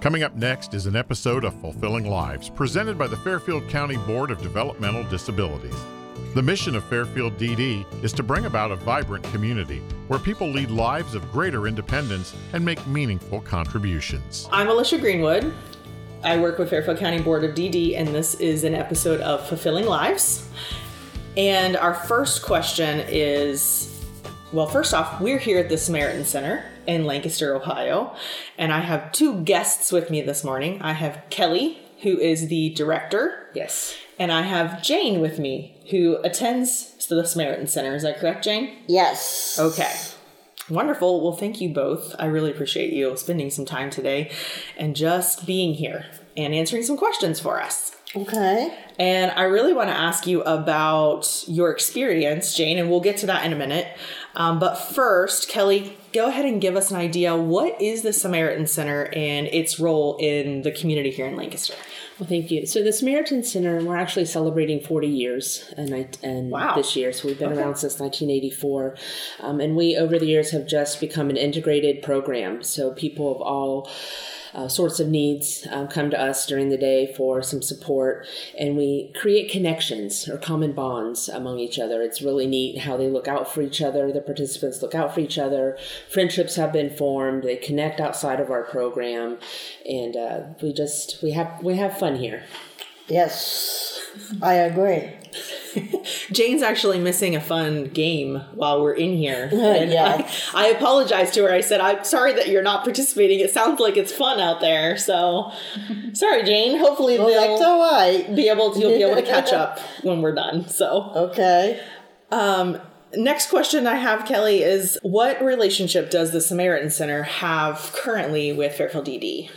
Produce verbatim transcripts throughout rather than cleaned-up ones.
Coming up next is an episode of Fulfilling Lives, presented by the Fairfield County Board of Developmental Disabilities. The mission of Fairfield D D is to bring about a vibrant community where people lead lives of greater independence and make meaningful contributions. I'm Alicia Greenwood. I work with Fairfield County Board of D D, and this is an episode of Fulfilling Lives. And our first question is, well, first off, we're here at the Samaritan Center in Lancaster, Ohio, and I have two guests with me this morning. I have Kelly, who is the director. Yes. And I have Jane with me, who attends the Samaritan Center. Is that correct, Jane? Yes. Okay. Wonderful. Well, thank you both. I really appreciate you spending some time today and just being here and answering some questions for us. Okay. And I really want to ask you about your experience, Jane, and we'll get to that in a minute. Um, but first, Kelly, go ahead and give us an idea. What is the Samaritan Center and its role in the community here in Lancaster? Well, thank you. So the Samaritan Center, we're actually celebrating forty years and, I, and wow. this year. So we've been okay. around since nineteen eighty-four. Um, and we, over the years, have just become an integrated program. So people of all uh, sorts of needs um, come to us during the day for some support. And we create connections or common bonds among each other. It's really neat how they look out for each other. The participants look out for each other. Friendships have been formed. They connect outside of our program. And uh, we just, we have, we have fun here. Yes, I agree. Jane's actually missing a fun game while we're in here. And yeah. I, I apologized to her. I said, I'm sorry that you're not participating. It sounds like it's fun out there. So sorry, Jane. Hopefully well, they'll that's all right. be able to, you'll be able to catch up when we're done. So, okay. Um, next question I have, Kelly, is what relationship does the Samaritan Center have currently with Fairfield D D?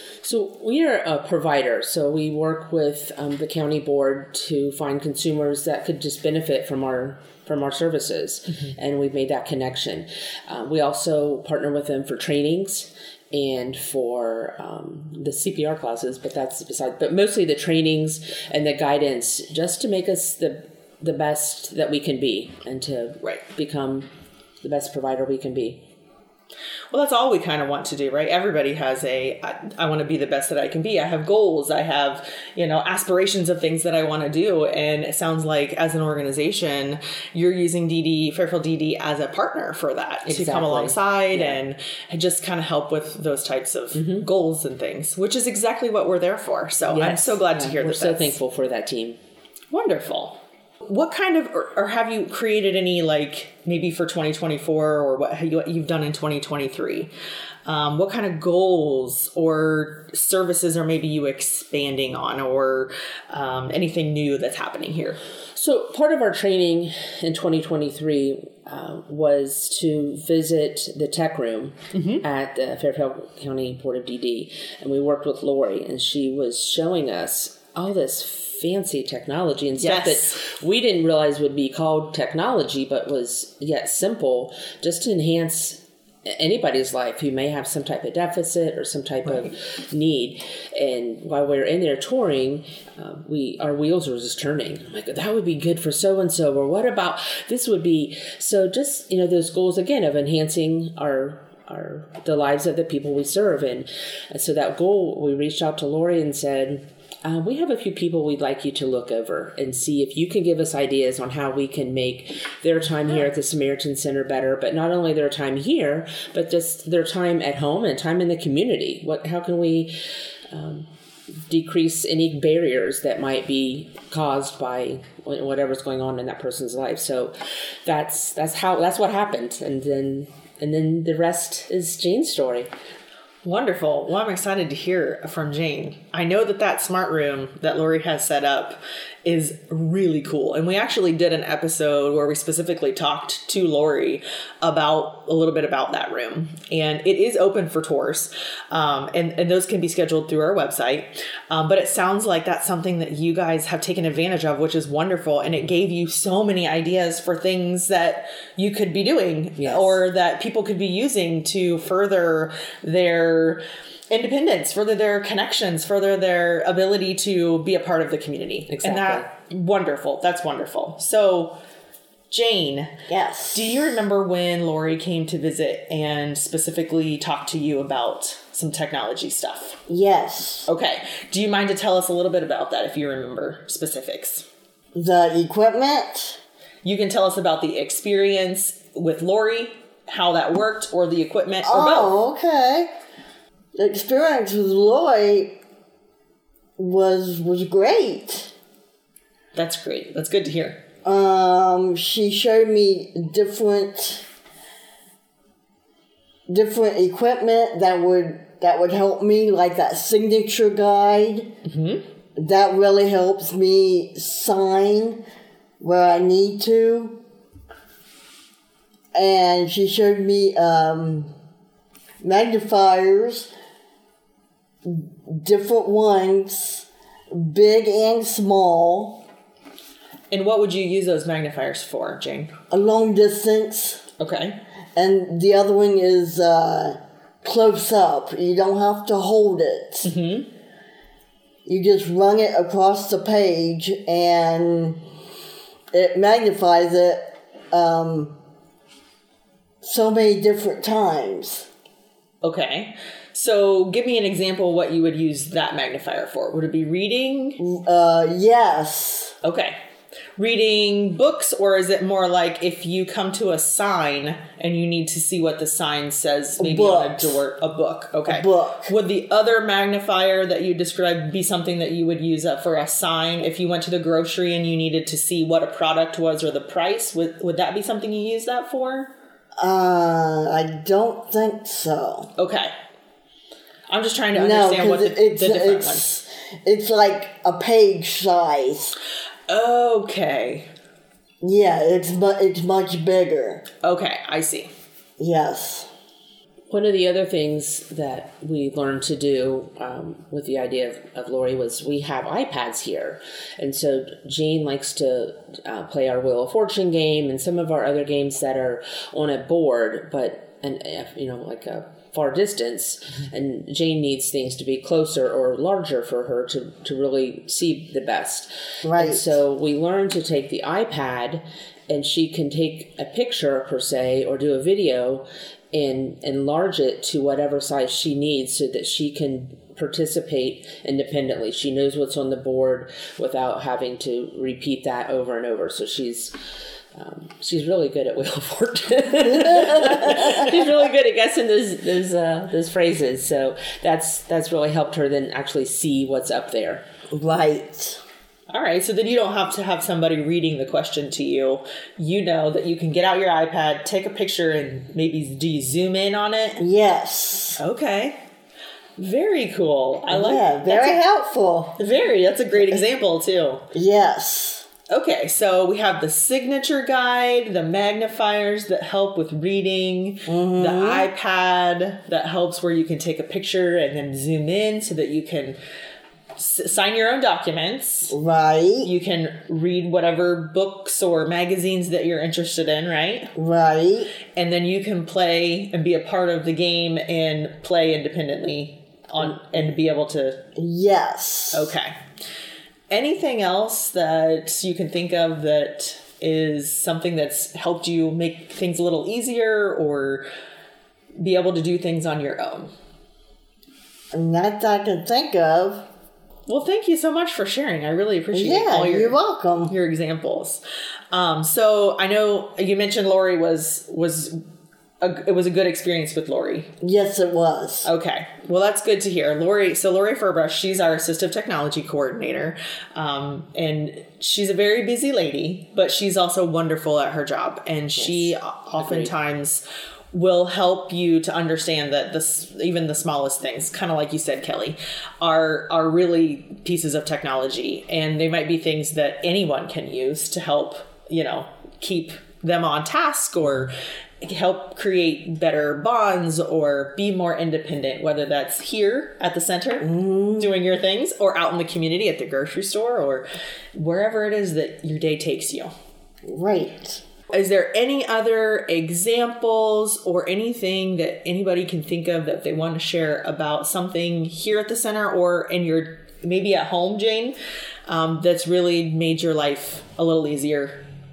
So we are a provider. So we work with um, the county board to find consumers that could just benefit from our from our services. Mm-hmm. And we've made that connection. Uh, we also partner with them for trainings and for um, the C P R classes, but that's beside, but mostly the trainings and the guidance just to make us the the best that we can be and to right. become the best provider we can be. Well, that's all we kind of want to do, right? Everybody has a, I, I want to be the best that I can be. I have goals. I have, you know, aspirations of things that I want to do. And it sounds like as an organization, you're using D D, Fairfield D D as a partner for that exactly. to come alongside yeah. and, and just kind of help with those types of mm-hmm. goals and things, which is exactly what we're there for. So yes. I'm so glad yeah, to hear we're that. We're so thankful for that team. Wonderful. What kind of, or, or have you created any, like, maybe for twenty twenty-four or what, what you've done in twenty twenty-three? Um, what kind of goals or services are maybe you expanding on or um, anything new that's happening here? So part of our training in twenty twenty-three uh, was to visit the tech room mm-hmm. at the Fairfield County Board of D D. And we worked with Lori, and she was showing us all this fancy technology and stuff yes. that we didn't realize would be called technology, but was yet simple just to enhance anybody's life who may have some type of deficit or some type right. of need. And while we were in there touring, uh, we our wheels were just turning. I'm like, that would be good for so-and-so, or what about this would be? So just, you know, those goals, again, of enhancing our our the lives of the people we serve. And, and so that goal, we reached out to Lori and said, Uh, we have a few people we'd like you to look over and see if you can give us ideas on how we can make their time here at the Samaritan Center better, but not only their time here, but just their time at home and time in the community. What, how can we um, decrease any barriers that might be caused by whatever's going on in that person's life? So that's that's how that's what happened, and then and then the rest is Jane's story. Wonderful. Well, I'm excited to hear from Jane. I know that that smart room that Lori has set up is really cool. And we actually did an episode where we specifically talked to Lori about a little bit about that room. And it is open for tours. Um, and, and those can be scheduled through our website. Um, but it sounds like that's something that you guys have taken advantage of, which is wonderful. And it gave you so many ideas for things that you could be doing yes. or that people could be using to further their independence, further their connections, further their ability to be a part of the community. Exactly. And that, wonderful. That's wonderful. So Jane, Yes. do you remember when Lori came to visit and specifically talked to you about some technology stuff? Yes. Okay. Do you mind to tell us a little bit about that if you remember specifics? The equipment? You can tell us about the experience with Lori, how that worked, or the equipment, or both. Oh, okay. The experience with Lori was was great. That's great. That's good to hear. Um, she showed me different different equipment that would that would help me, like that signature guide. Mm-hmm. That really helps me sign where I need to. And she showed me um, magnifiers, different ones, big and small. And what would you use those magnifiers for, Jane? A long distance. Okay. And the other one is uh, close up. You don't have to hold it. Mm-hmm. You just run it across the page and it magnifies it um, so many different times. Okay. So give me an example of what you would use that magnifier for. Would it be reading? Uh, yes. Okay. Reading books, or is it more like if you come to a sign and you need to see what the sign says, maybe on a Books. door, a book? Okay. A book. Would the other magnifier that you described be something that you would use uh, for a sign if you went to the grocery and you needed to see what a product was or the price? Would would that be something you use that for? Uh, I don't think so. Okay. I'm just trying to No, understand what because the, it's the different it's ones. it's like a page size. Okay. Yeah, it's mu- it's much bigger. Okay, I see. Yes. One of the other things that we learned to do um, with the idea of, of Lori was we have iPads here. And so Jean likes to uh, play our Wheel of Fortune game and some of our other games that are on a board, but, and uh, you know, like a far distance. And Jane needs things to be closer or larger for her to, to really see the best. Right. And so we learned to take the iPad and she can take a picture per se or do a video and enlarge it to whatever size she needs so that she can participate independently. She knows what's on the board without having to repeat that over and over. So she's um, she's really good at Wheel of Fortune. She's really good at guessing those those uh, those phrases. So that's that's really helped her then actually see what's up there. Right. All right, so then you don't have to have somebody reading the question to you. You know that you can get out your iPad, take a picture, and maybe do you zoom in on it? Yes. Okay. Very cool. I like Yeah, that. very That's helpful. a, very. That's a great example, too. Yes. Okay, so we have the signature guide, the magnifiers that help with reading, Mm-hmm. the iPad that helps where you can take a picture and then zoom in so that you can s- sign your own documents. Right. You can read whatever books or magazines that you're interested in, right? Right. And then you can play and be a part of the game and play independently on and be able to. Yes. Okay. Anything else that you can think of that is something that's helped you make things a little easier or be able to do things on your own? Not that I can think of. Well, thank you so much for sharing. I really appreciate Yeah, all your, you're welcome. your examples. Um, so I know you mentioned Lori was was a, it was a good experience with Lori. Yes, it was. Okay, well that's good to hear. Lori, so Lori Furbrush, she's our assistive technology coordinator, um, and she's a very busy lady, but she's also wonderful at her job, and she oftentimes will help you to understand that this, even the smallest things, kind of like you said, Kelly, are are really pieces of technology, and they might be things that anyone can use to help, you know, keep them on task or help create better bonds or be more independent, whether that's here at the center mm. doing your things or out in the community at the grocery store or wherever it is that your day takes you. Right. Is there any other examples or anything that anybody can think of that they want to share about something here at the center or in your, maybe at home, Jane, um, that's really made your life a little easier?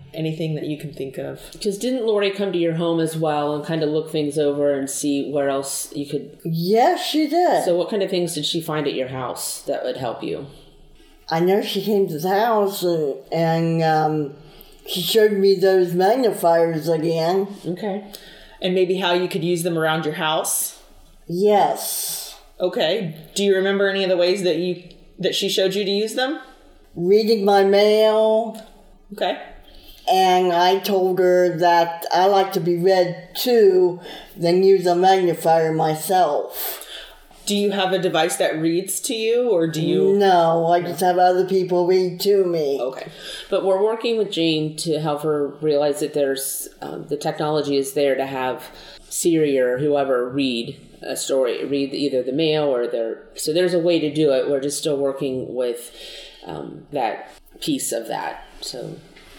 anything that you can think of. Because didn't Lori come to your home as well and kind of look things over and see where else you could... Yes, she did. So what kind of things did she find at your house that would help you? I know she came to the house and, and um, she showed me those magnifiers again. Okay. And maybe how you could use them around your house? Yes. Okay. Do you remember any of the ways that you that she showed you to use them? Reading my mail. Okay. And I told her that I like to be read too, then use a magnifier myself. Do you have a device that reads to you, or do you... No, I just have other people read to me. Okay. But we're working with Jane to help her realize that there's um, the technology is there to have Siri or whoever read a story, read either the mail or their... So there's a way to do it. We're just still working with um, that piece of that. So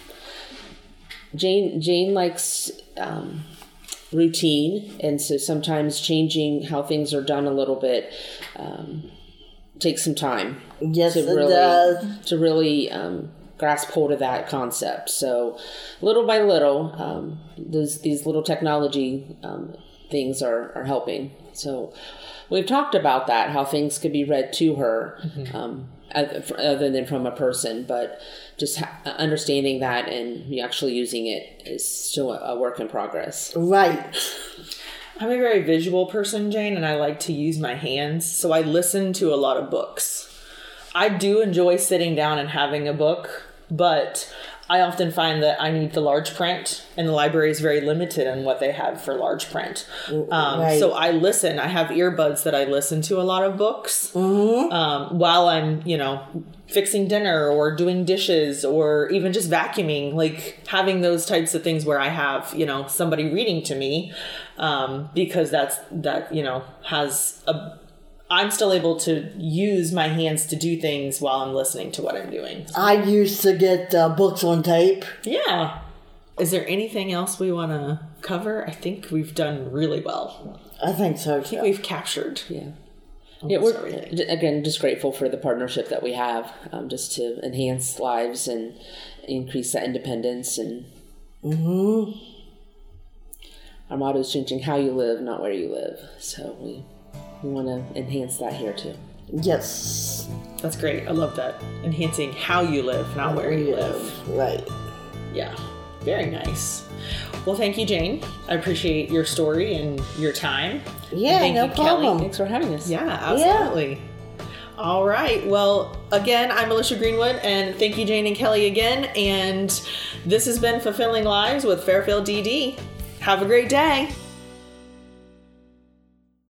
Jane, Jane likes... Um, routine, and so sometimes changing how things are done a little bit um, takes some time. Yes, to it really, does. To really um, grasp hold of that concept. So little by little, um, those, these little technology um, things are, are helping. So we've talked about that, how things could be read to her, mm-hmm. um, other than from a person, but just ha- understanding that and actually using it is still a work in progress. Right. I'm a very visual person, Jane, and I like to use my hands, so I listen to a lot of books. I do enjoy sitting down and having a book, but I often find that I need the large print, and the library is very limited in what they have for large print. Um, right. So I listen. I have earbuds that I listen to a lot of books mm-hmm. um, while I'm, you know, fixing dinner or doing dishes or even just vacuuming, like having those types of things where I have, you know, somebody reading to me um, because that's, that, you know, has a... I'm still able to use my hands to do things while I'm listening to what I'm doing. I used to get uh, books on tape. Yeah. Is there anything else we want to cover? I think we've done really well. I think so, too. I think we've captured. Yeah. Yeah, we're, again, just grateful for the partnership that we have, um, just to enhance lives and increase that independence. And mm-hmm. Our motto is changing how you live, not where you live. So we... We want to enhance that here, too. Yes. That's great. I love that. Enhancing how you live, not where you live. Right. Yeah. Very nice. Well, thank you, Jane. I appreciate your story and your time. Yeah, thank no you, problem. Kelly. Thanks for having us. Yeah, absolutely. Yeah. All right. Well, again, I'm Alicia Greenwood, and thank you, Jane and Kelly, again. And this has been Fulfilling Lives with Fairfield D D. Have a great day.